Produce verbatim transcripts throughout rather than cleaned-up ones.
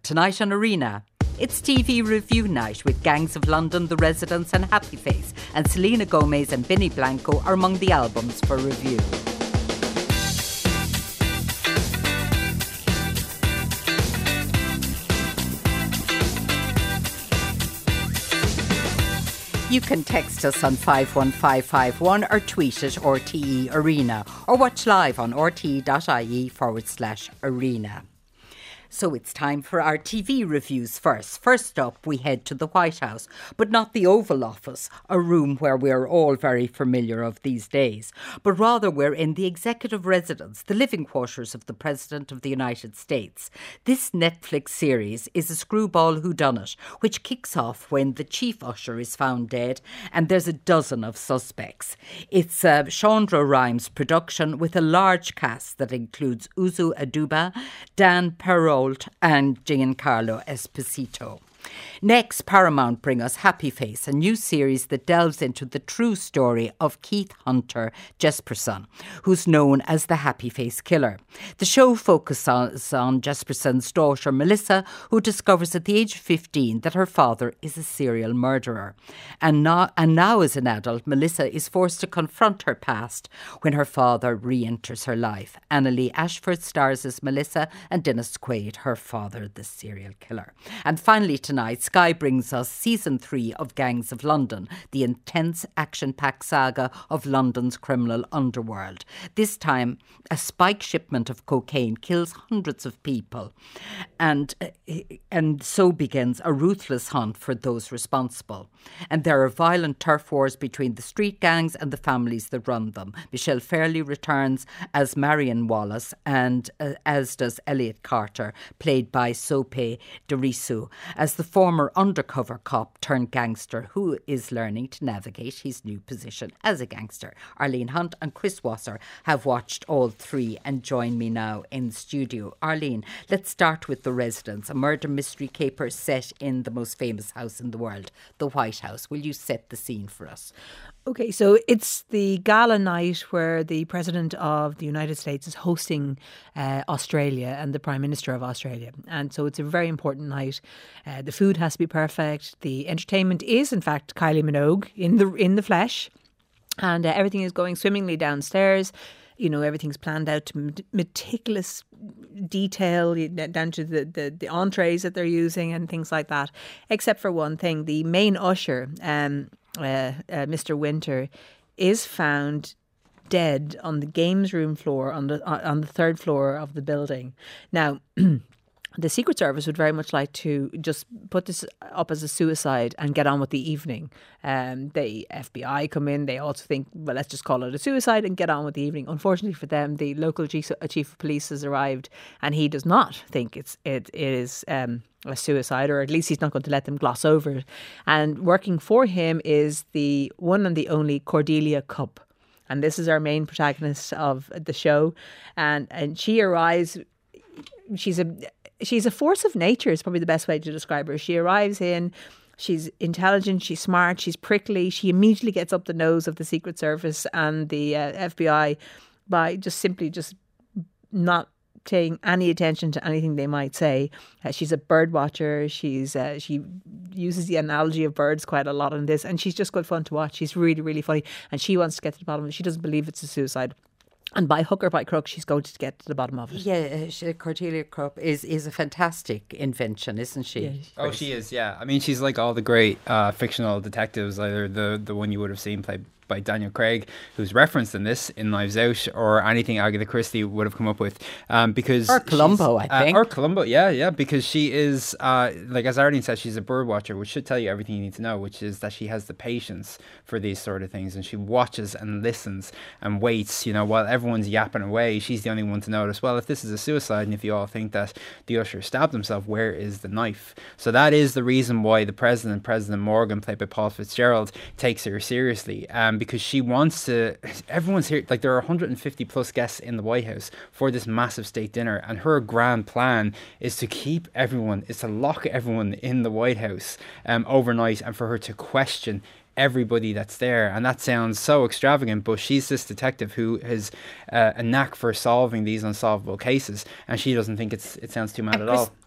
Tonight on Arena, it's T V review night with Gangs of London, The Residents and Happy Face, and Selena Gomez and Vinnie Blanco are among the albums for review. You can text us on five one five five one or tweet at R T E Arena or watch live on rte.ie forward slash arena. So it's time for our T V reviews first. First up, we head to the White House, but not the Oval Office, a room where we're all very familiar of these days, but rather we're in the executive residence, the living quarters of the President of the United States. This Netflix series is a screwball whodunit, which kicks off when the chief usher is found dead and there's a dozen of suspects. It's a Shonda Rhimes production with a large cast that includes Uzo Aduba, Dan Perrault, and Giancarlo Esposito. Next, Paramount bring us Happy Face, a new series that delves into the true story of Keith Hunter Jesperson, who's known as the Happy Face Killer. The show focuses on Jesperson's daughter Melissa, who discovers at the age of fifteen that her father is a serial murderer. And now, and now as an adult, Melissa is forced to confront her past when her father re-enters her life. Annalee Ashford stars as Melissa and Dennis Quaid, her father, the serial killer. And finally tonight, Sky brings us season three of Gangs of London, the intense action-packed saga of London's criminal underworld. This time, a spike shipment of cocaine kills hundreds of people, and and so begins a ruthless hunt for those responsible. And there are violent turf wars between the street gangs and the families that run them. Michelle Fairley returns as Marion Wallace, and uh, as does Elliot Carter, played by Sope Dirisu, as the former undercover cop turned gangster who is learning to navigate his new position as a gangster. Arlene Hunt and Chris Wasser have watched all three and join me now in studio. Arlene, let's start with The Residents, a murder mystery caper set in the most famous house in the world, the White House. Will you set the scene for us? Okay, so it's the gala night where the President of the United States is hosting uh, Australia and the Prime Minister of Australia. And so it's a very important night. Uh, the food has to be perfect. The entertainment is, in fact, Kylie Minogue in the in the flesh. And uh, everything is going swimmingly downstairs. You know, everything's planned out to meticulous detail, down to the, the, the entrees that they're using and things like that. Except for one thing, the main usher, um, uh, uh, Mister Winter, is found dead on the games room floor on the on the third floor of the building. Now, the Secret Service would very much like to just put this up as a suicide and get on with the evening. Um, the F B I come in. They also think, well, let's just call it a suicide and get on with the evening. Unfortunately for them, the local chief, chief of police has arrived, and he does not think it's it is um, a suicide, or at least he's not going to let them gloss over it. And working for him is the one and the only Cordelia Cupp. And this is our main protagonist of the show. And and she arrives, she's a... She's a force of nature is probably the best way to describe her. She arrives in, she's intelligent, she's smart, she's prickly. She immediately gets up the nose of the Secret Service and the uh, F B I by just simply just not paying any attention to anything they might say. Uh, she's a bird watcher. She's uh, she uses the analogy of birds quite a lot in this, and she's just good fun to watch. She's really, really funny, and she wants to get to the bottom of it. She doesn't believe it's a suicide. And by hook or by crook, she's going to get to the bottom of it. Yeah, she, Cordelia Cupp is, is a fantastic invention, isn't she? Yeah. Oh, she is, yeah. I mean, she's like all the great uh, fictional detectives, either the, the one you would have seen played by Daniel Craig, who's referenced in this, in Knives Out, or anything Agatha Christie would have come up with. Um, because Or Columbo, I think. Uh, or Columbo, yeah, yeah, because she is, uh, like as Arlene said, she's a bird watcher, which should tell you everything you need to know, which is that she has the patience for these sort of things, and she watches and listens and waits, you know, while everyone's yapping away, she's the only one to notice, well, if this is a suicide, and if you all think that the usher stabbed himself, where is the knife? So that is the reason why the president, President Morgan, played by Paul Fitzgerald, takes her seriously. Um, because she wants to, everyone's here, like there are one hundred fifty plus guests in the White House for this massive state dinner, and her grand plan is to keep everyone, is to lock everyone in the White House um, overnight, and for her to question everybody that's there. And that sounds so extravagant, but she's this detective who has uh, a knack for solving these unsolvable cases, and she doesn't think it's it sounds too mad and at Chris, all.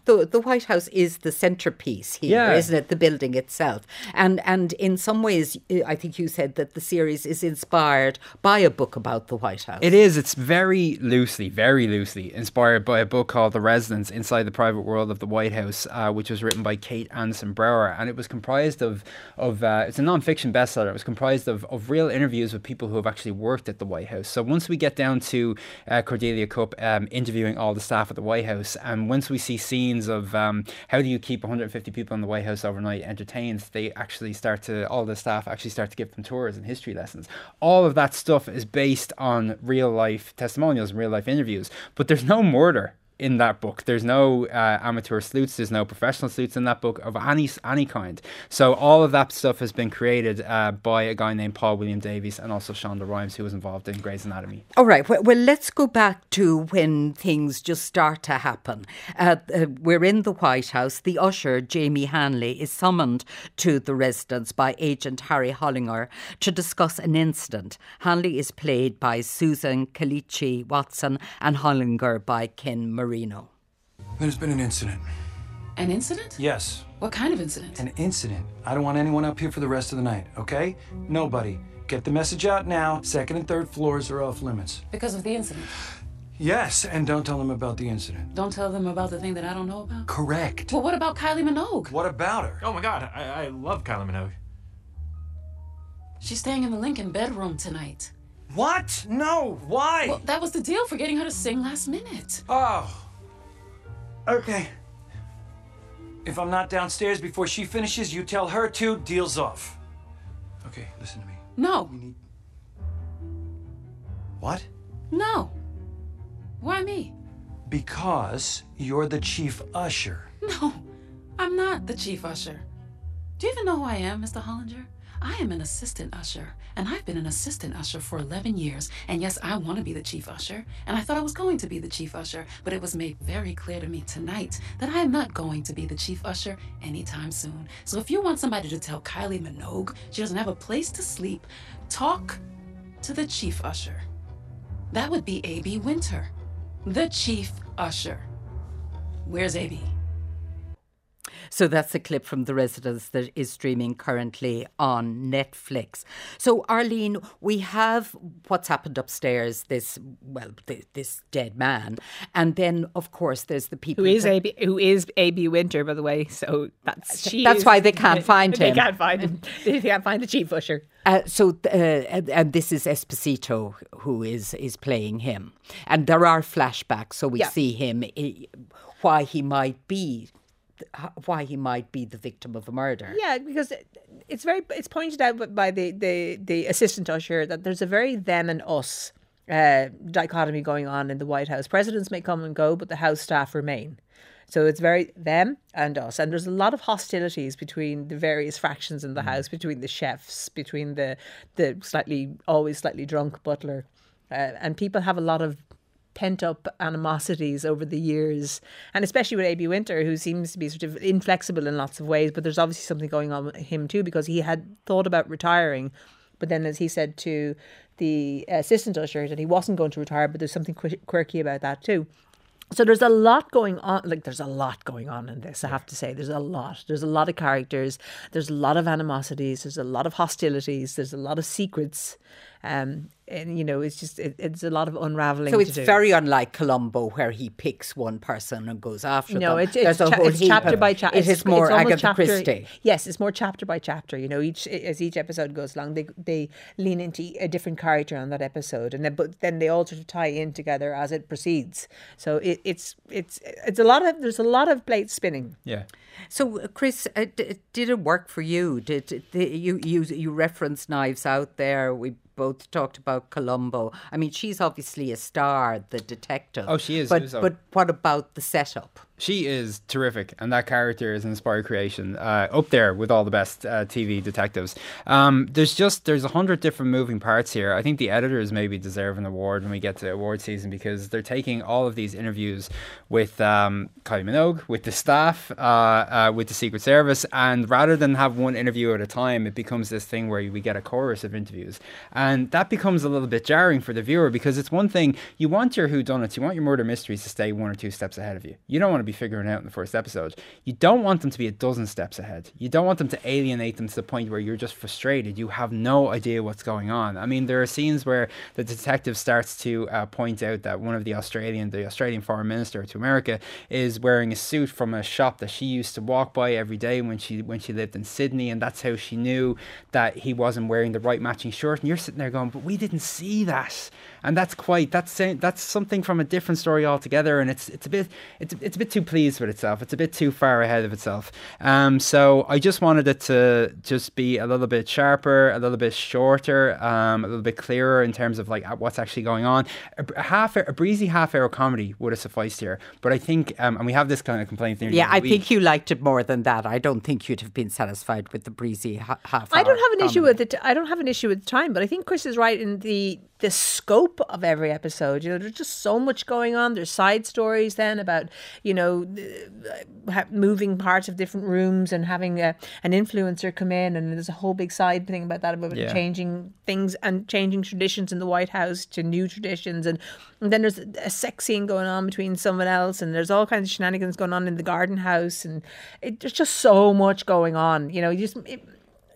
the the White House is the centerpiece here, Yeah. isn't it? The building itself, and and in some ways, I think you said that the series is inspired by a book about the White House. It is. It's very loosely, very loosely inspired by a book called The Residence: Inside the Private World of the White House, uh, which was written by Kate Anderson Brower, and it was comprised of of uh, it's a non-fiction bestseller. It was comprised of of real interviews with people who have actually worked at the White House. So once we get down to uh, Cordelia Cupp um, interviewing all the staff at the White House, and once we see scenes of um, how do you keep one hundred fifty people in the White House overnight entertained, they actually start to all the staff actually start to give them tours and history lessons. All of that stuff is based on real life testimonials and real life interviews, but there's no murder in that book. There's no uh, amateur sleuths, there's no professional sleuths in that book of any any kind. So all of that stuff has been created uh, by a guy named Paul William Davies and also Shonda Rhimes, who was involved in Grey's Anatomy. All right. Well, well, let's go back to when things just start to happen. Uh, uh, we're in the White House. The usher, Jamie Hanley, is summoned to the residence by Agent Harry Hollinger to discuss an incident. Hanley is played by Susan Kalichi Watson and Hollinger by Ken Marino. There's been an incident. An incident? Yes, What kind of incident? an incident. I don't want anyone up here for the rest of the night, okay? Nobody. Get the message out now. Second and third floors are off limits. Because of the incident. Yes, and don't tell them about the incident. Don't tell them about the thing that I don't know about? Correct. Well, what about Kylie Minogue? What about her? Oh my god, I, I love Kylie Minogue. She's staying in the Lincoln bedroom tonight. What? No, why? Well, that was the deal for getting her to sing last minute. Oh. Okay. If I'm not downstairs before she finishes, you tell her to. Deal's off. Okay, listen to me. No, What? no. Why me? Because you're the chief usher. No, I'm not the chief usher. Do you even know who I am, Mister Hollinger? I am an assistant usher, and I've been an assistant usher for eleven years. And yes, I want to be the chief usher, and I thought I was going to be the chief usher, but it was made very clear to me tonight that I am not going to be the chief usher anytime soon. So if you want somebody to tell Kylie Minogue she doesn't have a place to sleep, talk to the chief usher. That would be A B Winter, the chief usher. Where's A B? So that's a clip from The Residence that is streaming currently on Netflix. So, Arlene, we have what's happened upstairs, this, well, th- this dead man. And then, of course, there's the people... Who is A B? Who is A B Winter, by the way? So that's she. That's is- why they can't find They him. can't find him. They can't find the chief usher. Uh, so, uh, and, and this is Esposito who is is playing him. And there are flashbacks, so we Yeah. see him, eh, why he might be... why he might be the victim of a murder. Yeah, because it's very it's pointed out by the the, the assistant usher that there's a very them and us uh, dichotomy going on in the White House. Presidents may come and go, but the House staff remain. So it's very them and us. And there's a lot of hostilities between the various fractions in the House, between the chefs, between the the slightly always slightly drunk butler, uh, and people have a lot of pent up animosities over the years, and especially with A B Winter, who seems to be sort of inflexible in lots of ways, but there's obviously something going on with him too, because he had thought about retiring, but then as he said to the assistant usher that he wasn't going to retire, but there's something qu- quirky about that too. So there's a lot going on, like there's a lot going on in this, I have to say. There's a lot. There's a lot of characters. There's a lot of animosities. There's a lot of hostilities. There's a lot of secrets. Um, and, you know, it's just, it, it's a lot of unravelling So to it's do. very unlike Columbo, where he picks one person and goes after No, them. it's, it's, There's a cha- whole it's heap chapter of- by chapter. It is more Agatha Christie. Yes, it's more chapter by chapter. You know, each as each episode goes along, they they lean into a different character on that episode, and then but then they all sort of tie in together as it proceeds. So it, it's it's it's a lot of there's a lot of plates spinning. Yeah. So, uh, Chris, uh, d- did it work for you? Did, did the, you you you referenced Knives Out there? We both talked about Columbo. I mean, she's obviously a star, the detective. Oh, she is. But Who's up? but what about the setup? She is terrific, and that character is an inspired creation, uh, up there with all the best uh, T V detectives. Um, there's just there's a hundred different moving parts here. I think the editors maybe deserve an award when we get to award season, because they're taking all of these interviews with um, Kylie Minogue, with the staff, uh, uh, with the Secret Service, and rather than have one interview at a time, it becomes this thing where we get a chorus of interviews, and that becomes a little bit jarring for the viewer, because it's one thing, you want your whodunits, you want your murder mysteries to stay one or two steps ahead of you. You don't want to be figuring out in the first episode. You don't want them to be a dozen steps ahead. You don't want them to alienate them to the point where you're just frustrated. You have no idea what's going on. I mean, there are scenes where the detective starts to uh, point out that one of the Australian, the Australian foreign minister to America, is wearing a suit from a shop that she used to walk by every day when she when she lived in Sydney, and that's how she knew that he wasn't wearing the right matching shirt. And you're sitting there going, but we didn't see that. And that's quite that's that's something from a different story altogether, and it's it's a bit it's it's a bit too pleased with itself. It's a bit too far ahead of itself. Um, so I just wanted it to just be a little bit sharper, a little bit shorter, um, a little bit clearer in terms of like what's actually going on. A, a half a breezy half hour comedy would have sufficed here, but I think um, and we have this kind of complaint theory. Yeah, I think you liked it more than that. I don't think you'd have been satisfied with the breezy ha- half hour. I don't have an comedy. issue with it. I don't have an issue with the time, but I think Chris is right in the the scope of every episode. You know, there's just so much going on. There's side stories then about, you know, uh, moving parts of different rooms and having a, an influencer come in, and there's a whole big side thing about that, about Yeah. changing things and changing traditions in the White House to new traditions, and, and then there's a sex scene going on between someone else, and there's all kinds of shenanigans going on in the garden house, and it, there's just so much going on. You know, you just it,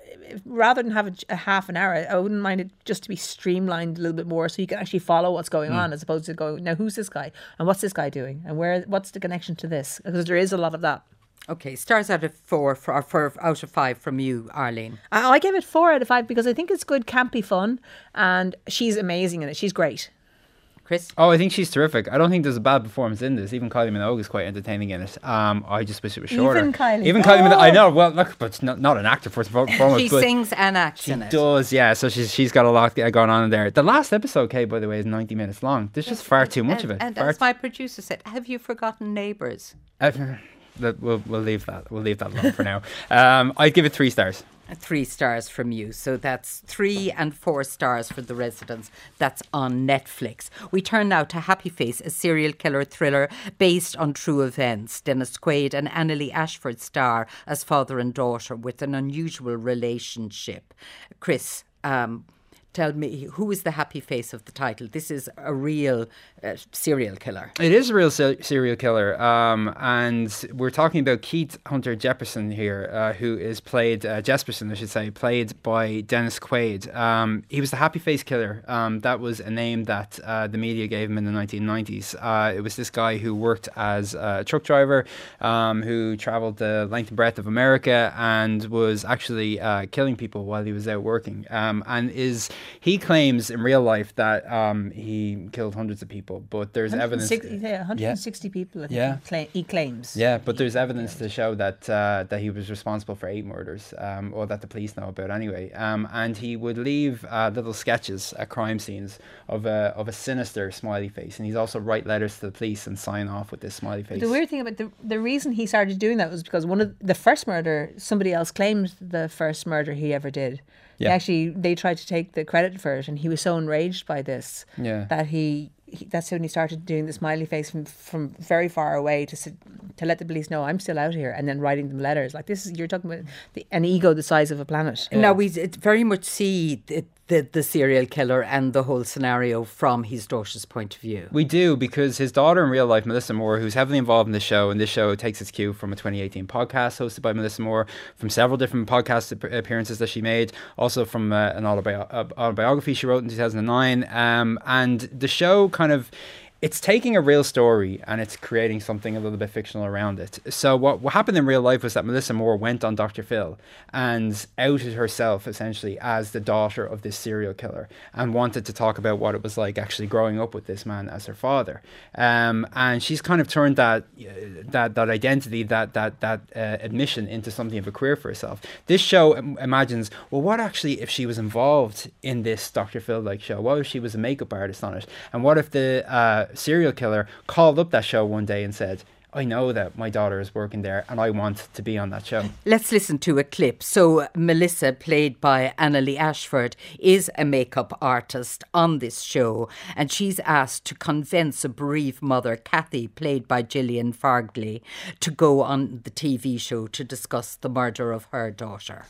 rather than have a, a half an hour, I wouldn't mind it just to be streamlined a little bit more, so you can actually follow what's going mm. on, as opposed to going, now who's this guy and what's this guy doing and where what's the connection to this, because there is a lot of that. Okay, stars out of four for, or four out of five from you, Arlene. I, I gave it four out of five because I think it's good, campy fun, and she's amazing in it. She's great. Chris? Oh, I think she's terrific. I don't think there's a bad performance in this. Even Kylie Minogue is quite entertaining in it. Um, I just wish it was shorter. Even Kylie. Even Kylie oh. Minogue. I know. Well, look, but it's not, not an actor first and foremost. She but sings and acts she in it. does, yeah. So she's she's got a lot going on in there. The last episode, Kate, by the way, is ninety minutes long. There's just far too much and, of it. And far as my producer said, have you forgotten Neighbours? Uh, we'll we'll leave that. We'll leave that alone for now. Um, I'd give it three stars. Three stars from you. So that's three and four stars for The Residents. That's on Netflix. We turn now to Happy Face, a serial killer thriller based on true events. Dennis Quaid and Anneli Ashford star as father and daughter with an unusual relationship. Chris, um, tell me, who is the happy face of the title? This is a real uh, serial killer. It is a real se- serial killer. Um, and we're talking about Keith Hunter Jefferson here, uh, who is played, uh, Jesperson, I should say, played by Dennis Quaid. Um, he was the happy face killer. Um, that was a name that uh, the media gave him in the nineteen nineties. Uh, it was this guy who worked as a truck driver, um, who travelled the length and breadth of America and was actually uh, killing people while he was out working. Um, and is He claims in real life that um, he killed hundreds of people, but there's evidence. Yeah, one hundred sixty yeah. people, I think yeah. he, cla- he claims. Yeah, but there's evidence to show that uh, that he was responsible for eight murders, um, or that the police know about anyway. Um, and he would leave uh, little sketches at crime scenes of a of a sinister smiley face, and he'd also write letters to the police and sign off with this smiley face. But the weird thing about the the reason he started doing that was because one of the first murder, somebody else claimed the first murder he ever did. Yeah. Actually, they tried to take the credit for it, and he was so enraged by this yeah. that he, he that's when he started doing the smiley face from, from very far away to to let the police know I'm still out here, and then writing them letters like this is you're talking about the, an ego the size of a planet. Yeah. Now we very much see the, the the serial killer and the whole scenario from his daughter's point of view. We do, because his daughter in real life, Melissa Moore, who's heavily involved in the show, and this show takes its cue from a twenty eighteen podcast hosted by Melissa Moore, from several different podcast appearances that she made, also from uh, an autobi- autobiography she wrote in two thousand nine, um, and the show kind of it's taking a real story and it's creating something a little bit fictional around it. So what, what happened in real life was that Melissa Moore went on Doctor Phil and outed herself essentially as the daughter of this serial killer and wanted to talk about what it was like actually growing up with this man as her father. Um, and she's kind of turned that uh, that that identity, that that that uh, admission into something of a career for herself. This show im- imagines, well, what actually if she was involved in this Doctor Phil-like show? What if she was a makeup artist on it? And what if the uh, serial killer called up that show one day and said, I know that my daughter is working there and I want to be on that show. Let's listen to a clip. So Melissa, played by Anneli Ashford, is a makeup artist on this show, and she's asked to convince a bereaved mother, Kathy, played by Gillian Fargley, to go on the T V show to discuss the murder of her daughter.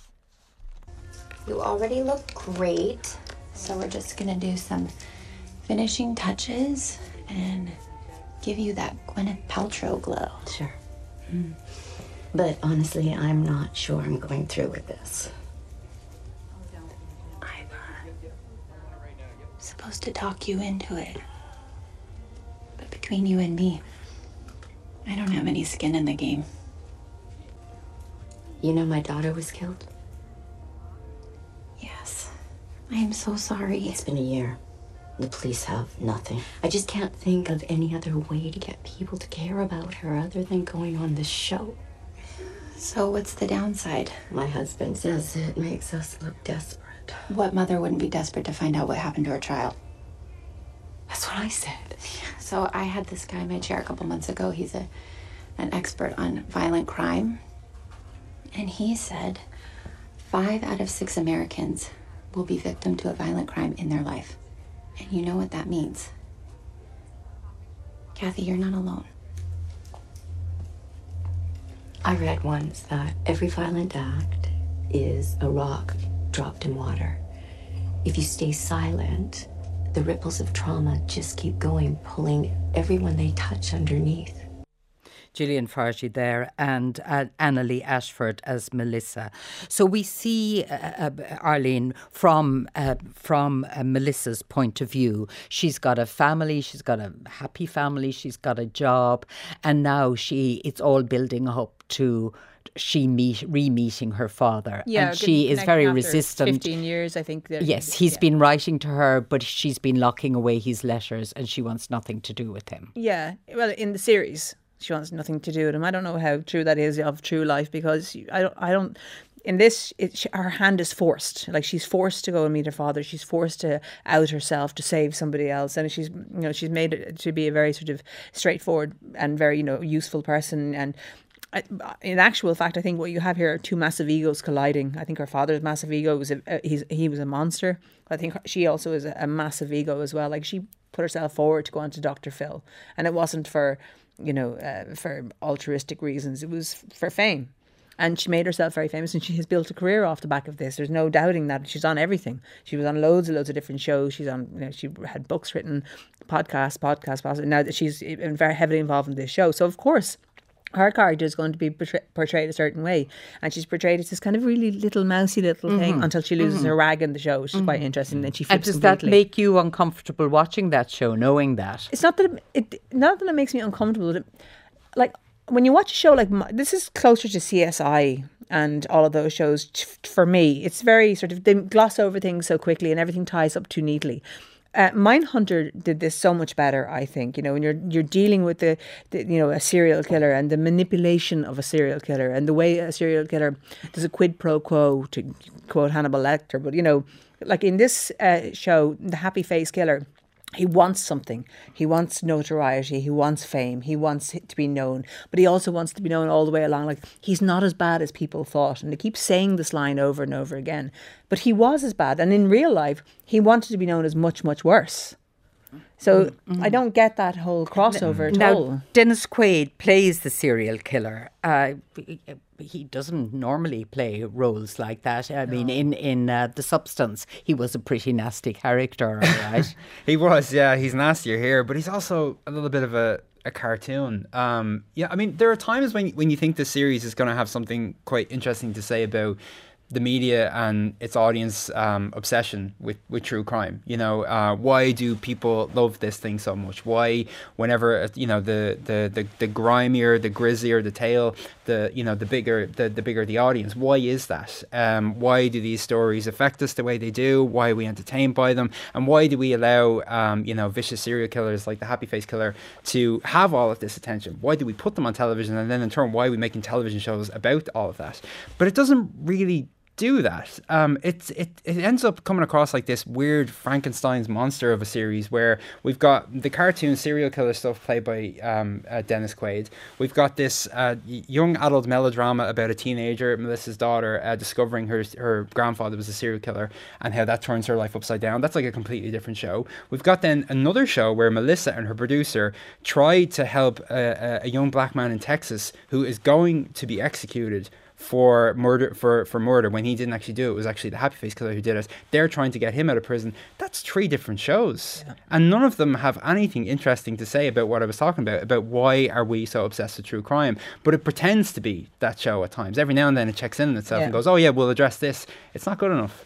You already look great, so we're just going to do some finishing touches and give you that Gwyneth Paltrow glow. Sure. Mm. But honestly, I'm not sure I'm going through with this. I'm uh, supposed to talk you into it. But between you and me, I don't have any skin in the game. You know my daughter was killed? Yes. I am so sorry. It's been a year. The police have nothing. I just can't think of any other way to get people to care about her other than going on this show. So what's the downside? My husband says it makes us look desperate. What mother wouldn't be desperate to find out what happened to her child? That's what I said. So I had this guy in my chair a couple months ago. He's a an expert on violent crime. And he said five out of six Americans will be victim to a violent crime in their life. And you know what that means. Kathy, you're not alone. I read once that every violent act is a rock dropped in water. If you stay silent, the ripples of trauma just keep going, pulling everyone they touch underneath. Gillian Fargie there and uh, Annalie Ashford as Melissa. So we see, uh, uh, Arlene, from uh, from uh, Melissa's point of view, she's got a family, she's got a happy family, she's got a job, and now she it's all building up to she meet re-meeting her father. Yeah, and she is very after resistant. fifteen years, I think. That, yes, he's yeah. been writing to her, but she's been locking away his letters and she wants nothing to do with him. Yeah, well, in the series, she wants nothing to do with him. I don't know how true that is of true life, because I don't, I don't, in this, it, she, her hand is forced. Like, she's forced to go and meet her father. She's forced to out herself to save somebody else. And she's, you know, she's made it to be a very sort of straightforward and very, you know, useful person. And I, in actual fact, I think what you have here are two massive egos colliding. I think her father's massive ego was a, a he's, he was a monster. I think she also is a, a massive ego as well. Like, she put herself forward to go on to Doctor Phil, and it wasn't for, you know, uh, for altruistic reasons. It was for fame. And she made herself very famous, and she has built a career off the back of this. There's no doubting that. She's on everything. She was on loads and loads of different shows. She's on, you know, she had books written, podcasts, podcasts, podcasts. Now that she's very heavily involved in this show. So, of course, her character is going to be portray- portrayed a certain way, and she's portrayed as this kind of really little mousy little mm-hmm. thing until she loses mm-hmm. her rag in the show, which is mm-hmm. quite interesting. Then she flips. And does completely. that make you uncomfortable watching that show, knowing that? It's not that it, it not that it makes me uncomfortable. It, like when you watch a show like this, is closer to C S I and all of those shows. For me, it's very sort of, they gloss over things so quickly and everything ties up too neatly. Uh, Mindhunter did this so much better, I think. You know, when you're you're dealing with the, the, you know, a serial killer and the manipulation of a serial killer and the way a serial killer does a quid pro quo, to quote Hannibal Lecter. But, you know, like in this uh, show, The Happy Face Killer, he wants something. He wants notoriety. He wants fame. He wants it to be known. But he also wants to be known all the way along. Like, he's not as bad as people thought. And they keep saying this line over and over again. But he was as bad. And in real life, he wanted to be known as much, much worse. So mm-hmm. I don't get that whole crossover at now, all. Dennis Quaid plays the serial killer. Uh, he doesn't normally play roles like that. I no. mean, in, in uh, The Substance, he was a pretty nasty character, all right? He was, yeah. He's nastier here, but he's also a little bit of a, a cartoon. Um, yeah, I mean, there are times when, when you think the series is going to have something quite interesting to say about the media and its audience um, obsession with, with true crime. You know, uh, why do people love this thing so much? Why, whenever, you know, the the, the, the grimier, the grislier the tale, the, you know, the bigger the, the bigger the audience. Why is that? Um, why do these stories affect us the way they do? Why are we entertained by them? And why do we allow, um, you know, vicious serial killers like the Happy Face Killer to have all of this attention? Why do we put them on television? And then in turn, why are we making television shows about all of that? But it doesn't really do that. Um, it's it, it ends up coming across like this weird Frankenstein's monster of a series where we've got the cartoon serial killer stuff played by um, uh, Dennis Quaid. We've got this uh, young adult melodrama about a teenager, Melissa's daughter, uh, discovering her her grandfather was a serial killer and how that turns her life upside down. That's like a completely different show. We've got then another show where Melissa and her producer tried to help a, a young black man in Texas who is going to be executed for murder for, for murder when he didn't actually do it. It was actually the Happy Face killer who did it. They're trying to get him out of prison. That's three different shows. Yeah. And none of them have anything interesting to say about what I was talking about, about why are we so obsessed with true crime. But it pretends to be that show at times. Every now and then it checks in on itself yeah. and goes, oh yeah, we'll address this. It's not good enough.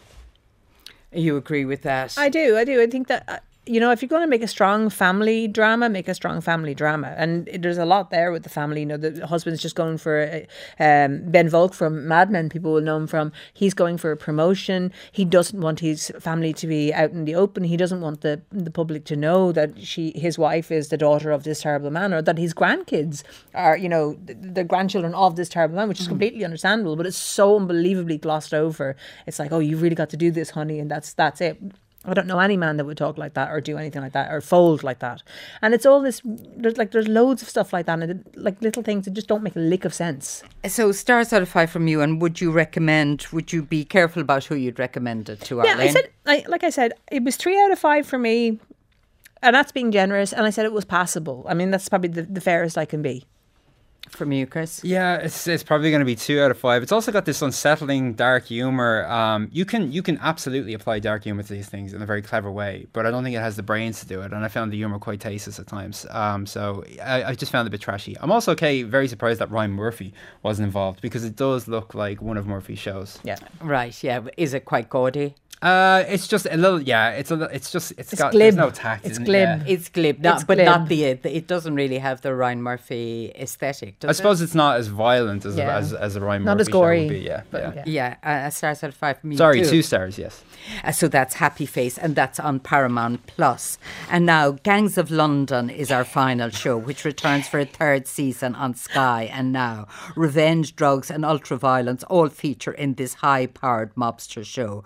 You agree with that? I do, I do. I think that... Uh, you know, if you're going to make a strong family drama, make a strong family drama. And it, there's a lot there with the family. You know, the husband's just going for, a, um, Ben Volk from Mad Men, people will know him from, he's going for a promotion. He doesn't want his family to be out in the open. He doesn't want the the public to know that she, his wife is the daughter of this terrible man, or that his grandkids are, you know, the, the grandchildren of this terrible man, which is completely understandable, but it's so unbelievably glossed over. It's like, oh, you've really got to do this, honey, and that's that's it. I don't know any man that would talk like that or do anything like that or fold like that. And it's all this, there's like, there's loads of stuff like that, and it, like little things that just don't make a lick of sense. So stars out of five from you, and would you recommend, would you be careful about who you'd recommend it to, Arlene? Yeah, I said, I, like I said, it was three out of five for me, and that's being generous, and I said it was passable. I mean, that's probably the, the fairest I can be. From you, Chris? Yeah, it's it's probably going to be two out of five. It's also got this unsettling dark humor. Um, you can you can absolutely apply dark humor to these things in a very clever way, but I don't think it has the brains to do it. And I found the humor quite tasteless at times. Um, so I, I just found it a bit trashy. I'm also okay, very surprised that Ryan Murphy wasn't involved, because it does look like one of Murphy's shows. Yeah, right. Yeah, is it quite gaudy? Uh, it's just a little, yeah. It's a, it's just, it's, it's got glib. There's no tact. It's in glib. It? Yeah. It's glib, not, it's but glib. not the. It doesn't really have the Ryan Murphy aesthetic. Does I suppose it? it's not as violent as yeah. a, as, as a Ryan not Murphy as gory, show would be. Yeah, but yeah. Yeah, yeah uh, stars out of five from me. Sorry, too. two stars. Yes. Uh, so that's Happy Face, and that's on Paramount Plus. And now Gangs of London is our final show, which returns for a third season on Sky. And now revenge, drugs, and ultra-violence all feature in this high-powered mobster show.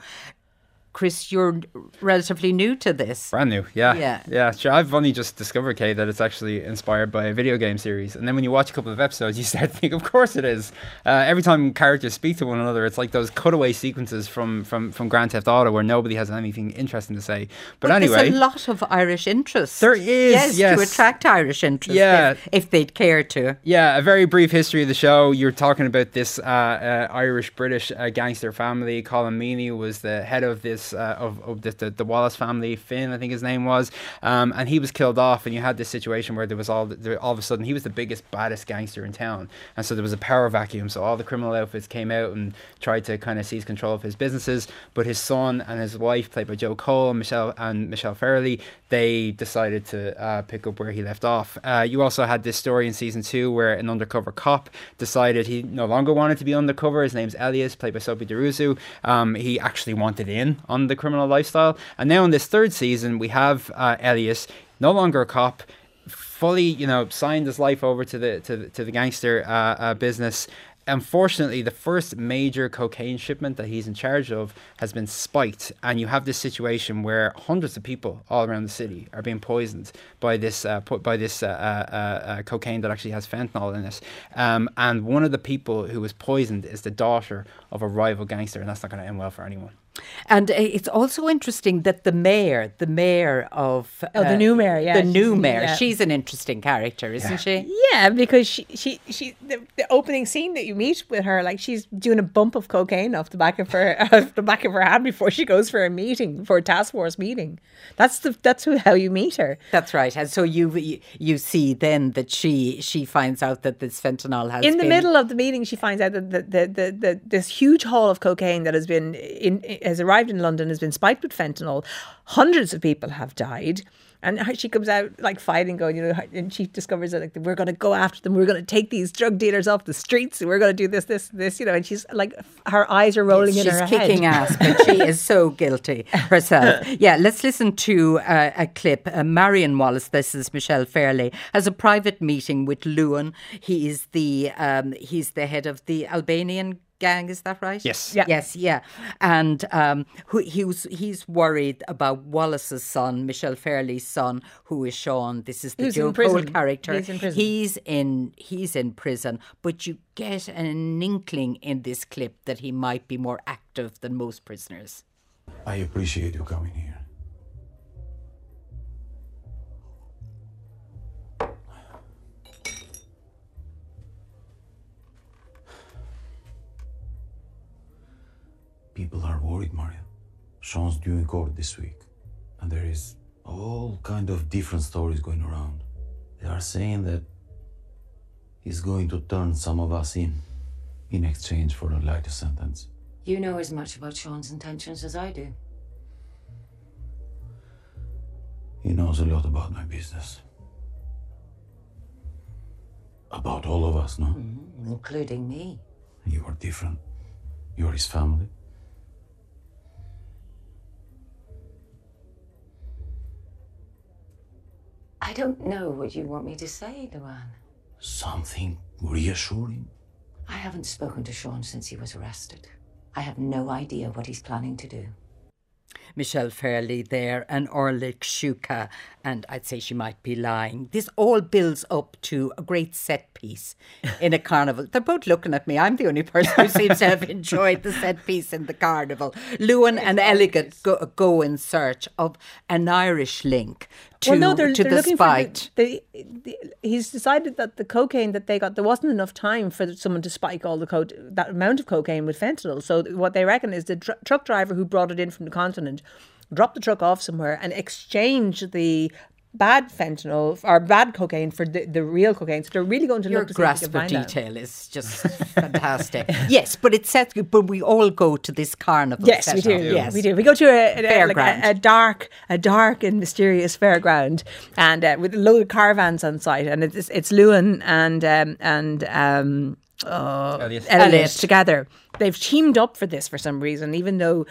Chris, you're relatively new to this. Brand new, yeah. Yeah. Yeah, sure. I've only just discovered, Kay, that it's actually inspired by a video game series. And then when you watch a couple of episodes, you start to think, of course it is. Uh, every time characters speak to one another, it's like those cutaway sequences from, from, from Grand Theft Auto where nobody has anything interesting to say. But, but anyway. There's a lot of Irish interest. There is, yes. yes. To attract Irish interest, yeah. if, if they'd care to. Yeah, a very brief history of the show. You're talking about this uh, uh, Irish-British uh, gangster family. Colin Meaney was the head of this, uh, of, of the, the, the Wallace family. Finn, I think his name was. Um, and he was killed off, and you had this situation where there was all, there, all of a sudden, he was the biggest, baddest gangster in town. And so there was a power vacuum. So all the criminal outfits came out and tried to kind of seize control of his businesses. But his son and his wife, played by Joe Cole and Michelle, and Michelle Fairley, they decided to uh, pick up where he left off. Uh, you also had this story in season two where an undercover cop decided he no longer wanted to be undercover. His name's Elias, played by Sophie Deruzu. Um, he actually wanted in on the criminal lifestyle. And now in this third season, we have uh, Elias, no longer a cop, fully, you know, signed his life over to the to the, to the gangster uh, uh, business. Unfortunately, the first major cocaine shipment that he's in charge of has been spiked, and you have this situation where hundreds of people all around the city are being poisoned by this uh, put by this uh, uh, uh, cocaine that actually has fentanyl in it. Um, and one of the people who was poisoned is the daughter of a rival gangster, and that's not going to end well for anyone. And uh, it's also interesting that the mayor, the mayor of... Oh, the uh, new mayor, yeah. The new mayor. Yeah. She's an interesting character, isn't Yeah. she? Yeah, because she, she, she the, the opening scene that you meet with her, like she's doing a bump of cocaine off the back of her off the back of her hand before she goes for a meeting, for a task force meeting. That's the that's who, how you meet her. That's right. And so you you, you see then that she she finds out that this fentanyl has In the been... middle of the meeting, she finds out that the, the, the, the, this huge haul of cocaine that has been in, has arrived in London has been spiked with fentanyl. Hundreds of people have died. And she comes out like fighting, going, you know, and she discovers that like we're going to go after them. We're going to take these drug dealers off the streets. We're going to do this, this, this, you know. And she's like, her eyes are rolling Yes, in her head. She's kicking ass, but she is so guilty herself. Yeah, let's listen to uh, a clip. Uh, Marion Wallace, this is Michelle Fairley, has a private meeting with Luan. He is the um, he's the head of the Albanian gang, is that right? Yes. Yeah. Yes, yeah. And um, who, he was, he's worried about Wallace's son, Michelle Fairley's son, who is Sean. This is the Who's Joe in prison. Cole character. He's in prison. He's in, he's in prison, but you get an inkling in this clip that he might be more active than most prisoners. I appreciate you coming here. People are worried, Maria. Sean's due in court this week, and there is all kind of different stories going around. They are saying that he's going to turn some of us in, in exchange for a lighter sentence. You know as much about Sean's intentions as I do. He knows a lot about my business. About all of us, no? Mm, including me. You are different. You're his family. I don't know what you want me to say, Luann. Something reassuring. I haven't spoken to Sean since he was arrested. I have no idea what he's planning to do. Michelle Fairley there and Orlik Shuka, and I'd say she might be lying. This all builds up to a great set piece in a carnival. They're both looking at me. I'm the only person who seems to have enjoyed the set piece in the carnival. Luan and Elliot go, go in search of an Irish link to, well, no, they're, to they're the looking spite. For the, the, the, he's decided that the cocaine that they got, there wasn't enough time for someone to spike all the co- that amount of cocaine with fentanyl. So what they reckon is the tr- truck driver who brought it in from the continent dropped the truck off somewhere and exchanged the bad fentanyl or bad cocaine for the, the real cocaine. So they're really going to Your look to see if grasp they of can find detail is just fantastic. Yes, but it's set. But we all go to this carnival. Yes, we do. setup. Yes, we do. We go to a, a, like Fairground. a, a dark, a dark and mysterious fairground, and uh, with a load of caravans on site, and it's it's Luan and um, and um, uh, Elliot. Elliot Elliot. together. They've teamed up for this for some reason, even though.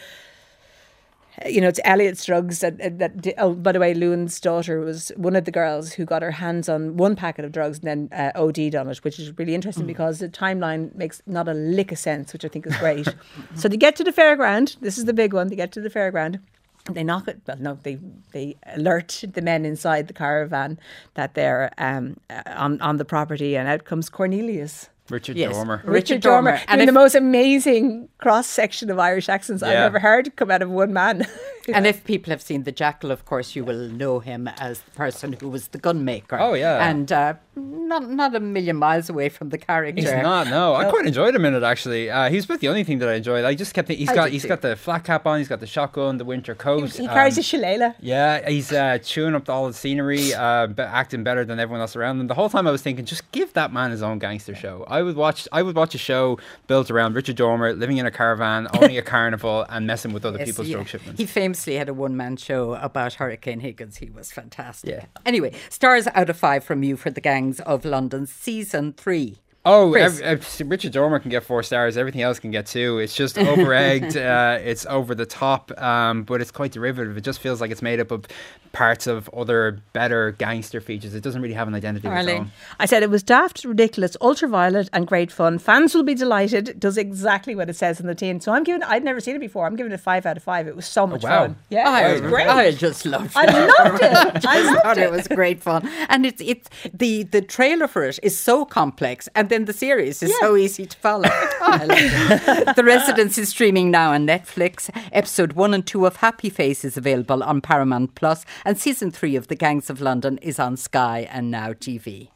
You know, it's Elliot's drugs that, that, oh, by the way, Luan's daughter was one of the girls who got her hands on one packet of drugs and then uh, O D'd on it, which is really interesting mm. because the timeline makes not a lick of sense, which I think is great. So they get to the fairground. This is the big one. They get to the fairground. They knock it. Well, no, they they alert the men inside the caravan that they're um, on on the property, and out comes Cornelius. Richard Yes. Dormer. Richard, Richard Dormer, Dormer. and And the if- most amazing cross section of Irish accents I've Yeah. ever heard come out of one man. And if people have seen The Jackal, of course, you will know him as the person who was the gunmaker. Oh, yeah. And uh, not not a million miles away from the character. He's not. No, I quite enjoyed him in it actually. Uh, he's about the only thing that I enjoyed. I just kept. He's I got. did He's too. got the flat cap on. He's got the shotgun, the winter coat. He carries um, a shillelagh. Yeah, he's uh, chewing up all the scenery, uh, be- acting better than everyone else around him. The whole time I was thinking, just give that man his own gangster show. I would watch. I would watch a show built around Richard Dormer living in a caravan, owning a carnival, and messing with other Yes, people's yeah. drug shipments. He famously had a one-man show about Hurricane Higgins. He was fantastic. Yeah. Anyway, stars out of five from you for The Gangs of London, season three. Oh, Chris. ev- ev- Richard Dormer can get four stars. Everything else can get two. It's just over-egged. uh, it's over the top, um, but it's quite derivative. It just feels like it's made up of parts of other better gangster features. It doesn't really have an identity of its Arlene. own. I said it was daft, ridiculous, ultraviolet, and great fun. Fans will be delighted. It does exactly what it says in the tin. So I'm giving. I'd never seen it before. I'm giving it a five out of five. It was so much wow. fun. Yeah, I, it was great. I just loved I it. loved it. I I loved thought it. it was great fun, and it's it's the the trailer for it is so complex, and then the series is so easy to follow. Oh, I love it. The Residence is streaming now on Netflix. Episode one and two of Happy Face is available on Paramount Plus, and season three of The Gangs of London is on Sky and Now T V.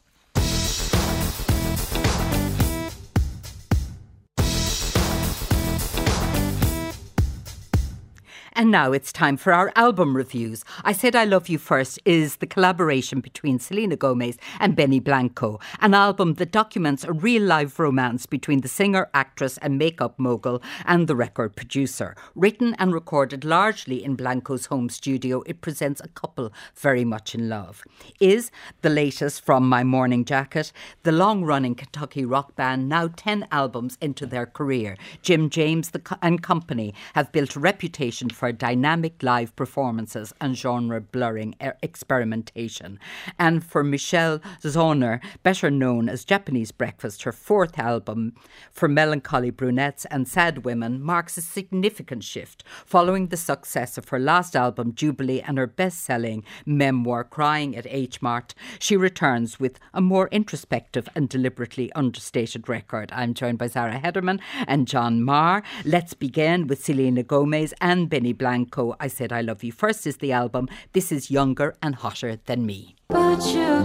And now it's time for our album reviews. I Said I Love You First is the collaboration between Selena Gomez and Benny Blanco, an album that documents a real-life romance between the singer, actress and makeup mogul and the record producer. Written and recorded largely in Blanco's home studio, it presents a couple very much in love. Is the latest from My Morning Jacket, the long-running Kentucky rock band, now ten albums into their career. Jim James the co- and company have built a reputation for dynamic live performances and genre-blurring e- experimentation. And for Michelle Zauner, better known as Japanese Breakfast, her fourth album for melancholy brunettes and sad women marks a significant shift. Following the success of her last album, Jubilee, and her best-selling memoir, Crying at H Mart, she returns with a more introspective and deliberately understated record. I'm joined by Zara Hederman and John Marr. Let's begin with Selena Gomez and Benny Blanco. I Said I Love You First is the album. This is Younger and Hotter Than Me. But your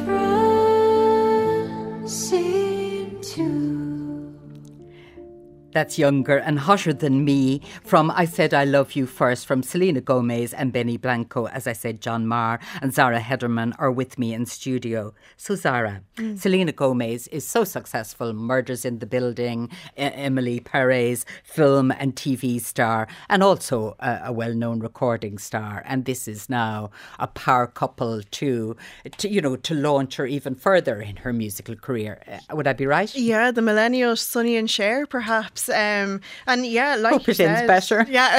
girlfriend seemed to That's Younger and Hotter Than Me from I Said I Love You First from Selena Gomez and Benny Blanco. As I said, John Marr and Zara Hederman are with me in studio. So Zara, mm. Selena Gomez is so successful. Murders in the Building, e- Emily Perez, film and T V star, and also a, a well-known recording star. And this is now a power couple to, to, you know, to launch her even further in her musical career. Uh, would I be right? Yeah, the millennial Sonny and Cher, perhaps. Um, and yeah, like Hope you it ends said, better. Yeah,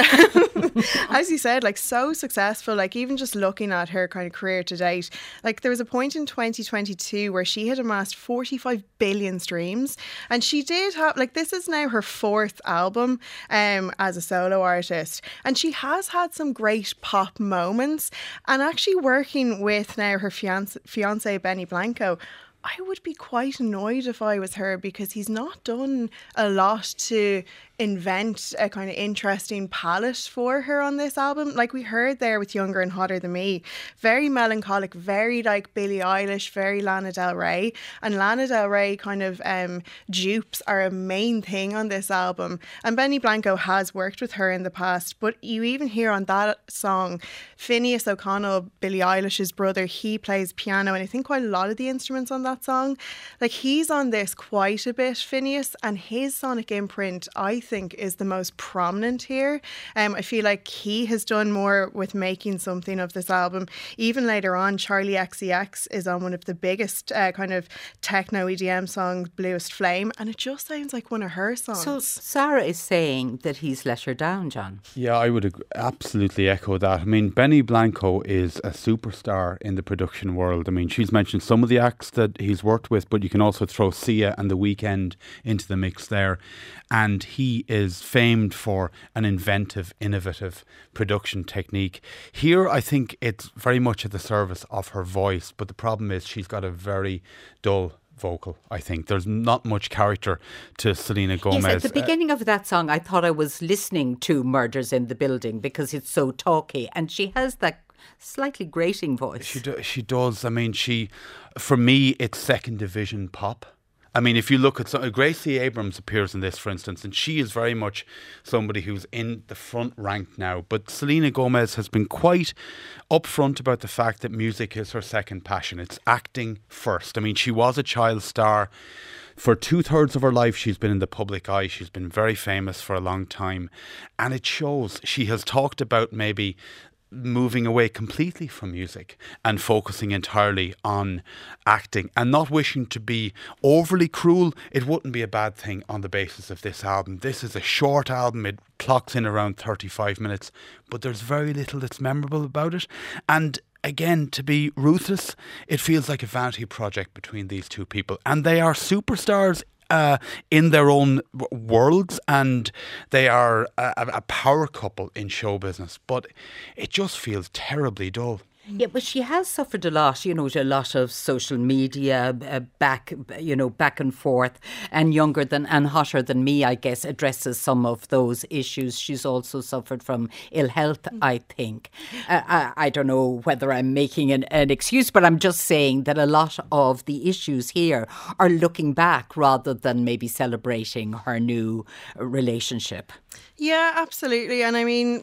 as you said, like so successful. Like even just looking at her kind of career to date, like there was a point in twenty twenty-two where she had amassed forty-five billion streams, and she did have like this is now her fourth album um, as a solo artist, and she has had some great pop moments. And actually working with now her fiance, fiance Benny Blanco, I would be quite annoyed if I was her, because he's not done a lot to invent a kind of interesting palette for her on this album. Like we heard there with Younger and Hotter Than Me, very melancholic, very like Billie Eilish, very Lana Del Rey. And Lana Del Rey kind of um, dupes are a main thing on this album. And Benny Blanco has worked with her in the past, but you even hear on that song, Phineas O'Connell, Billie Eilish's brother, he plays piano, and I think quite a lot of the instruments on that song. Like he's on this quite a bit, Phineas, and his sonic imprint, I think, is the most prominent here. Um, I feel like he has done more with making something of this album. Even later on, Charlie X C X is on one of the biggest uh, kind of techno E D M songs, Bluest Flame, and it just sounds like one of her songs. So Sarah is saying that he's let her down, John. Yeah, I would ag- absolutely echo that. I mean, Benny Blanco is a superstar in the production world. I mean, she's mentioned some of the acts that he's worked with, but you can also throw Sia and The Weeknd into the mix there. And he is famed for an inventive, innovative production technique. Here, I think it's very much at the service of her voice, but the problem is she's got a very dull vocal, I think. There's not much character to Selena Gomez. Yes, at the beginning of that song, I thought I was listening to Murders in the Building because it's so talky, and she has that slightly grating voice. She do, she does. I mean, she, for me, it's second division pop. I mean, if you look at some, Gracie Abrams appears in this, for instance, and she is very much somebody who's in the front rank now. But Selena Gomez has been quite upfront about the fact that music is her second passion. It's acting first. I mean, she was a child star. For two thirds of her life, she's been in the public eye. She's been very famous for a long time. And it shows. She has talked about maybe moving away completely from music and focusing entirely on acting, and not wishing to be overly cruel. It wouldn't be a bad thing on the basis of this album. This is a short album. It clocks in around thirty-five minutes, but there's very little that's memorable about it. And again, to be ruthless, it feels like a vanity project between these two people, and they are superstars Uh, in their own w- worlds, and they are a, a power couple in show business, but it just feels terribly dull. Yeah, but she has suffered a lot, you know, a lot of social media, uh, back, you know, back and forth. And Younger than and Hotter Than Me, I guess, addresses some of those issues. She's also suffered from ill health, I think. Uh, I, I don't know whether I'm making an, an excuse, but I'm just saying that a lot of the issues here are looking back rather than maybe celebrating her new relationship. Yeah, absolutely. And I mean,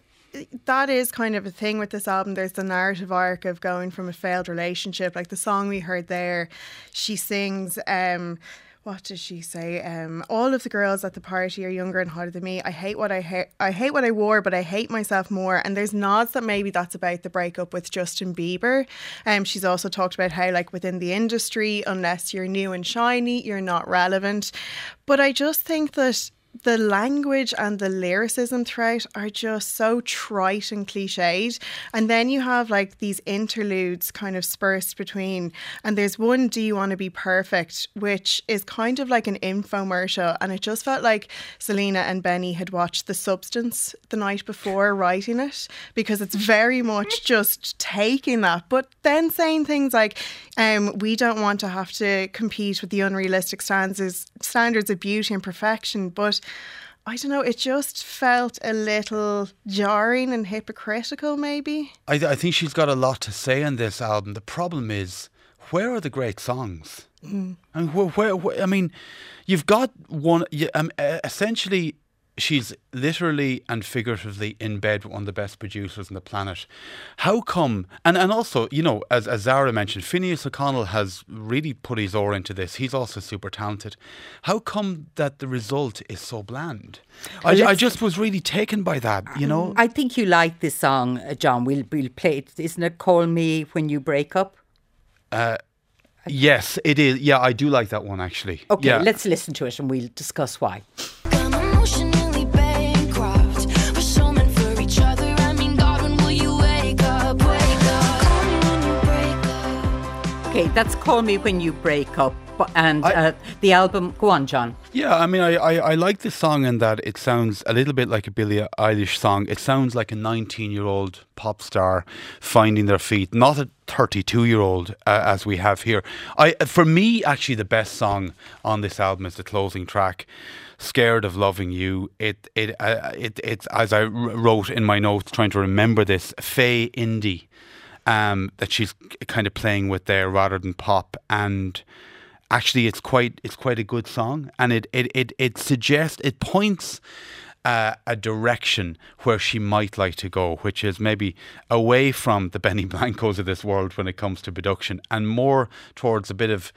that is kind of a thing with this album. There's the narrative arc of going from a failed relationship. Like the song we heard there, she sings, um, what does she say? Um, all of the girls at the party are younger and hotter than me. I hate what I hate. I hate what I wore, but I hate myself more. And there's nods that maybe that's about the breakup with Justin Bieber. Um, she's also talked about how, like, within the industry, unless you're new and shiny, you're not relevant. But I just think that the language and the lyricism throughout are just so trite and cliched. And then you have like these interludes kind of spersed between, and there's one, Do You Want to Be Perfect, which is kind of like an infomercial, and it just felt like Selena and Benny had watched The Substance the night before writing it, because it's very much just taking that, but then saying things like, um, we don't want to have to compete with the unrealistic standards, standards of beauty and perfection, but I don't know, it just felt a little jarring and hypocritical, maybe. I, I think she's got a lot to say on this album. The problem is, where are the great songs? Mm. And where, where, where, I mean, you've got one. You, um, uh, essentially, she's literally and figuratively in bed with one of the best producers on the planet. How come? And and also, you know, as as Zara mentioned, Phineas O'Connell has really put his oar into this. He's also super talented. How come that the result is so bland? I, I just was really taken by that. You know, I think you like this song, uh, John. We'll we'll play it. Isn't it "Call Me When You Break Up"? Uh, yes, it is. Yeah, I do like that one actually. Okay, yeah. let's listen to it and we'll discuss why. Okay, that's "Call Me When You Break Up," and I, uh, the album. Go on, John. Yeah, I mean, I, I, I like this song in that it sounds a little bit like a Billie Eilish song. It sounds like a nineteen-year-old pop star finding their feet, not a thirty-two-year-old uh, as we have here. I, for me, actually, the best song on this album is the closing track, "Scared of Loving You." It it uh, it it's as I wrote in my notes, trying to remember this, Faye indie. Um, that she's kind of playing with there rather than pop, and actually it's quite it's quite a good song, and it it it, it suggests it points uh, a direction where she might like to go, which is maybe away from the Benny Blancos of this world when it comes to production, and more towards a bit of,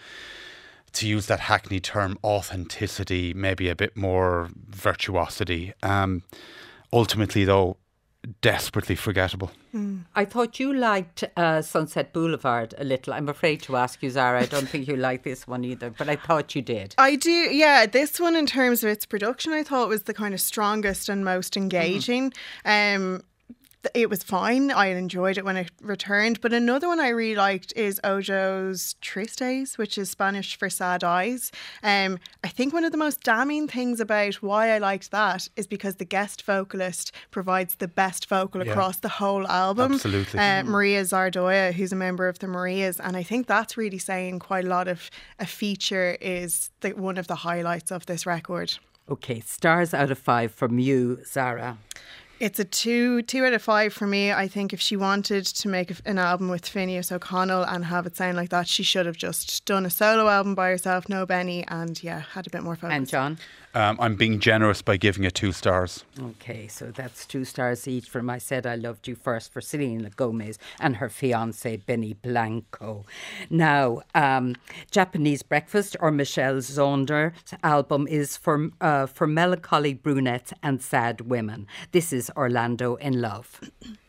to use that hackneyed term, authenticity, maybe a bit more virtuosity. Um, ultimately, though, desperately forgettable. Mm. I thought you liked uh, Sunset Boulevard a little. I'm afraid to ask you, Zara. I don't think you like this one either, but I thought you did. I do, yeah. This one, in terms of its production, I thought was the kind of strongest and most engaging. Mm. Um, it was fine. I enjoyed it when it returned. But another one I really liked is Ojo's Tristes, which is Spanish for sad eyes. Um, I think one of the most damning things about why I liked that is because the guest vocalist provides the best vocal yeah. across the whole album. Absolutely. Uh, Maria Zardoya, who's a member of the Marias. And I think that's really saying quite a lot of a feature is the, one of the highlights of this record. Okay, stars out of five from you, Zara. It's a two, two out of five for me. I think if she wanted to make an album with Phineas O'Connell and have it sound like that, she should have just done a solo album by herself, no Benny, and yeah, had a bit more focus. And John? Um, I'm being generous by giving it two stars. Okay, so that's two stars each from I Said I Loved You First for Selena Gomez and her fiancé Benny Blanco. Now, um, Japanese Breakfast, or Michelle Zonder's album, is for uh, for melancholy brunettes and sad women. This is Orlando in Love.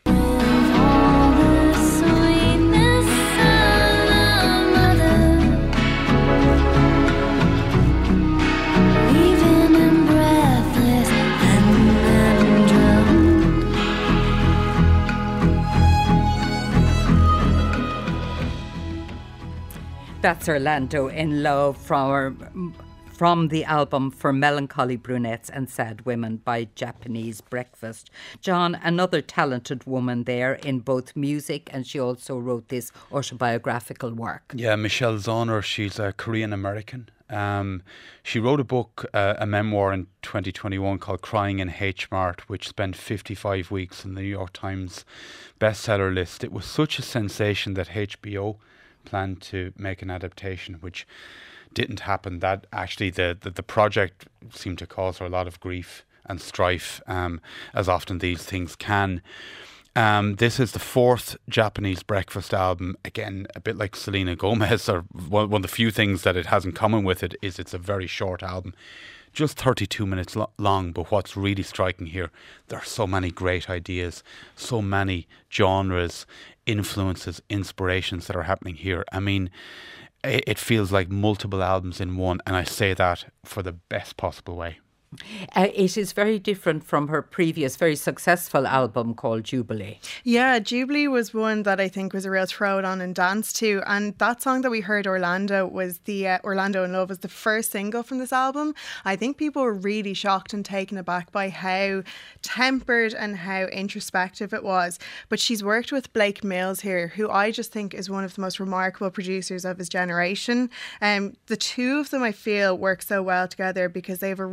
That's Orlando in Love from from the album For Melancholy Brunettes and Sad Women by Japanese Breakfast. John, another talented woman there in both music, and she also wrote this autobiographical work. Yeah, Michelle Zauner, she's a Korean American. Um, she wrote a book, uh, a memoir in twenty twenty-one called Crying in H Mart, which spent fifty-five weeks on the New York Times bestseller list. It was such a sensation that H B O planned to make an adaptation, which didn't happen. That actually the, the, the project seemed to cause her a lot of grief and strife, um, as often these things can. Um, this is the fourth Japanese Breakfast album. Again, a bit like Selena Gomez, or one, one of the few things that it has in common with it is it's a very short album. Just thirty-two minutes lo- long, but what's really striking here, there are so many great ideas, so many genres, influences, inspirations that are happening here. I mean, it, it feels like multiple albums in one, and I say that for the best possible way. Uh, it is very different from her previous very successful album called Jubilee. Yeah, Jubilee was one that I think was a real throw it on and dance to, and that song that we heard, Orlando, was the uh, Orlando in Love, was the first single from this album. I think people were really shocked and taken aback by how tempered and how introspective it was. But she's worked with Blake Mills here, who I just think is one of the most remarkable producers of his generation. Um, the two of them, I feel, work so well together because they have a real appreciation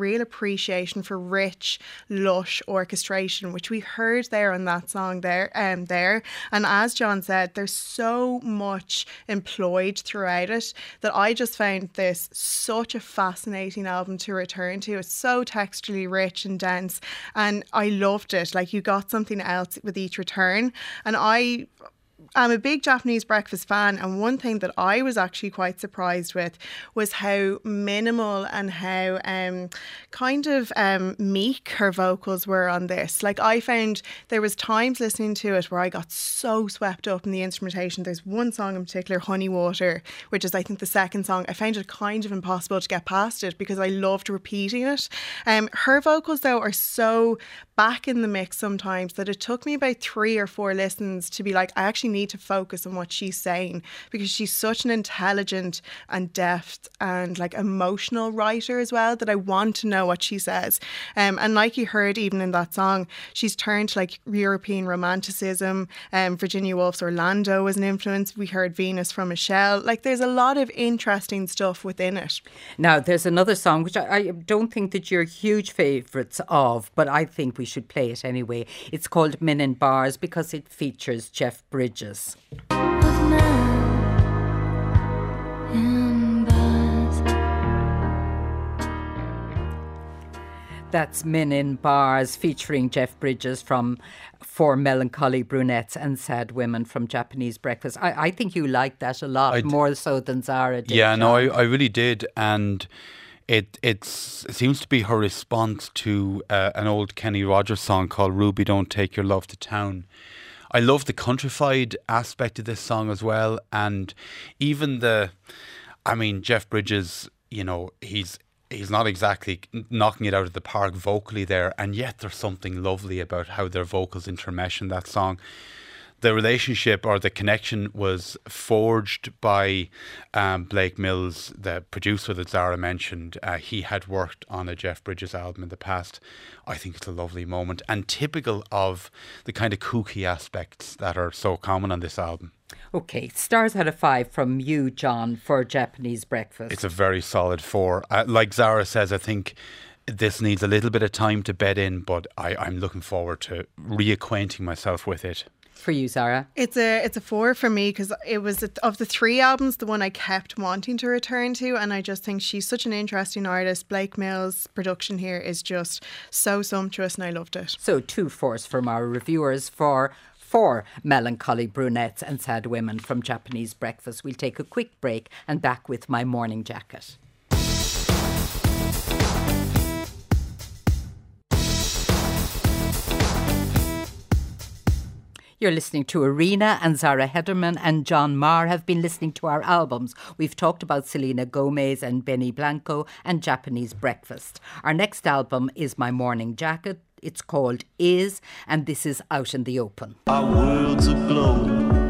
appreciation for rich, lush orchestration, which we heard there on that song there. Um, there. And as John said, there's so much employed throughout it that I just found this such a fascinating album to return to. It's so texturally rich and dense, and I loved it. Like, you got something else with each return. And I I'm a big Japanese Breakfast fan, and one thing that I was actually quite surprised with was how minimal and how um, kind of um, meek her vocals were on this. Like, I found there was times listening to it where I got so swept up in the instrumentation. There's one song in particular, Honey Water, which is I think the second song. I found it kind of impossible to get past it because I loved repeating it. Um, her vocals though are so back in the mix sometimes that it took me about three or four listens to be like, I actually need to focus on what she's saying, because she's such an intelligent and deft and like emotional writer as well, that I want to know what she says. Um, and like you heard even in that song, she's turned to like European romanticism. Um, Virginia Woolf's Orlando was an influence. We heard Venus from Michelle. Like, there's a lot of interesting stuff within it. Now, there's another song which I, I don't think that you're huge favourites of, but I think we should play it anyway. It's called Men in Bars because it features Jeff Bridges. That's Men in Bars featuring Jeff Bridges from For Melancholy Brunettes and Sad Women from Japanese Breakfast. I, I think you liked that a lot, I'd, more so than Zara did. Yeah, John. no, I, I really did. And it it's, it seems to be her response to uh, an old Kenny Rogers song called Ruby Don't Take Your Love to Town. I love the countrified aspect of this song as well. And even the, I mean, Jeff Bridges, you know, he's he's not exactly knocking it out of the park vocally there, and yet there's something lovely about how their vocals intermesh in that song. The relationship or the connection was forged by um, Blake Mills, the producer that Zara mentioned. Uh, he had worked on a Jeff Bridges album in the past. I think it's a lovely moment and typical of the kind of kooky aspects that are so common on this album. Okay, stars out of five from you, John, for Japanese Breakfast. It's a very solid four. Uh, like Zara says, I think this needs a little bit of time to bed in, but I, I'm looking forward to reacquainting myself with it. For you, Zara? It's a it's a four for me, because it was, of the three albums, the one I kept wanting to return to, and I just think she's such an interesting artist. Blake Mills' production here is just so sumptuous, and I loved it. So two fours from our reviewers for For Melancholy Brunettes and Sad Women from Japanese Breakfast. We'll take a quick break and back with My Morning Jacket. You're listening to Arena, and Zara Hederman and John Marr have been listening to our albums. We've talked about Selena Gomez and Benny Blanco and Japanese Breakfast. Our next album is My Morning Jacket. It's called Is, and this is out in the open. Our worlds aglow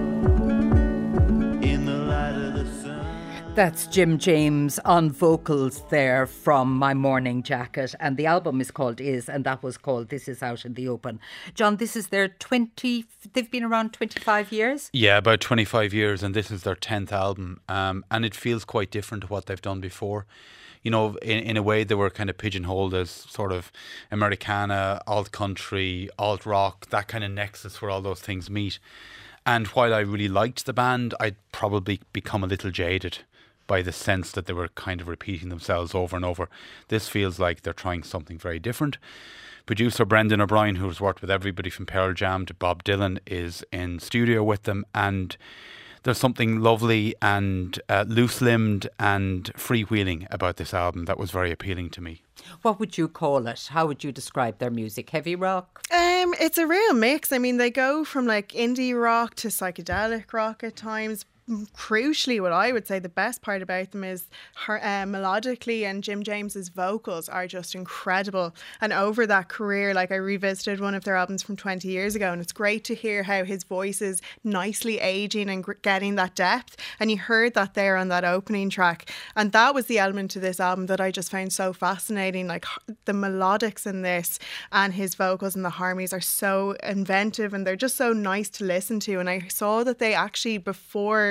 in the light of the sun. That's Jim James on vocals there from My Morning Jacket, and the album is called Is, and that was called This Is Out in the Open. John, this is their twenty, they've been around twenty-five years? Yeah, about twenty-five years, and this is their tenth album, um, and it feels quite different to what they've done before. You know, in, in a way they were kind of pigeonholed as sort of Americana, alt-country, alt-rock, that kind of nexus where all those things meet. And while I really liked the band, I'd probably become a little jaded by the sense that they were kind of repeating themselves over and over. This feels like they're trying something very different. Producer Brendan O'Brien, who's worked with everybody from Pearl Jam to Bob Dylan, is in studio with them, and there's something lovely and uh, loose-limbed and freewheeling about this album that was very appealing to me. What would you call it? How would you describe their music? Heavy rock? Um, it's a real mix. I mean, they go from like indie rock to psychedelic rock at times. Crucially, what I would say the best part about them is her uh, melodically, and Jim James's vocals are just incredible. And over that career, like, I revisited one of their albums from twenty years ago, and it's great to hear how his voice is nicely aging and gr- getting that depth. And you heard that there on that opening track, and that was the element to this album that I just found so fascinating. Like, the melodics in this and his vocals and the harmonies are so inventive, and they're just so nice to listen to. And I saw that they actually, before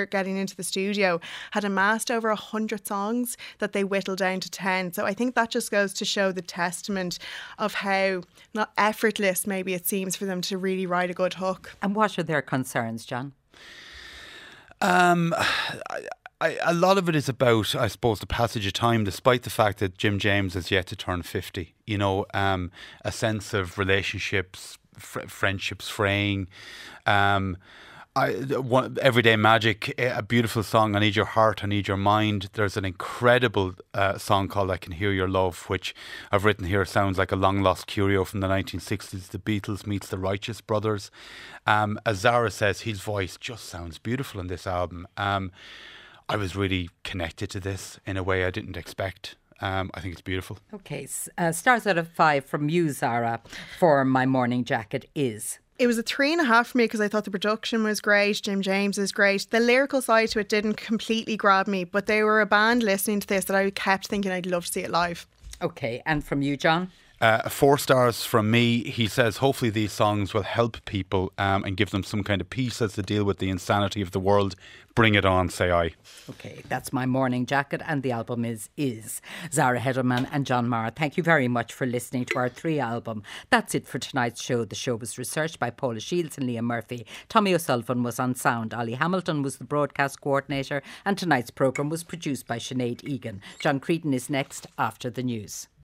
were getting into the studio, had amassed over a hundred songs that they whittled down to ten. So I think that just goes to show the testament of how not effortless maybe it seems for them to really write a good hook. And what are their concerns, John? Um, I, I, a lot of it is about, I suppose, the passage of time, despite the fact that Jim James has yet to turn fifty. You know, um, a sense of relationships, fr- friendships fraying. Um, I, one, Everyday Magic, a beautiful song, I Need Your Heart, I Need Your Mind. There's an incredible uh, song called I Can Hear Your Love, which I've written here sounds like a long lost curio from the nineteen sixties. The Beatles meets the Righteous Brothers. Um, as Zara says, his voice just sounds beautiful in this album. Um, I was really connected to this in a way I didn't expect. Um, I think it's beautiful. Okay, uh, stars out of five from you, Zara, for My Morning Jacket is... It was a three and a half for me because I thought the production was great. Jim James is great. The lyrical side to it didn't completely grab me, but they were a band listening to this that I kept thinking I'd love to see it live. Okay, and from you, John? Uh, four stars from me. He says, hopefully these songs will help people um, and give them some kind of peace as they deal with the insanity of the world. Bring it on, say I. Okay, that's My Morning Jacket, and the album is Is. Zara Hederman and John Marr, thank you very much for listening to our three album. That's it for tonight's show. The show was researched by Paula Shields and Liam Murphy. Tommy O'Sullivan was on sound. Ollie Hamilton was the broadcast coordinator, and tonight's programme was produced by Sinead Egan. John Creedon is next after the news.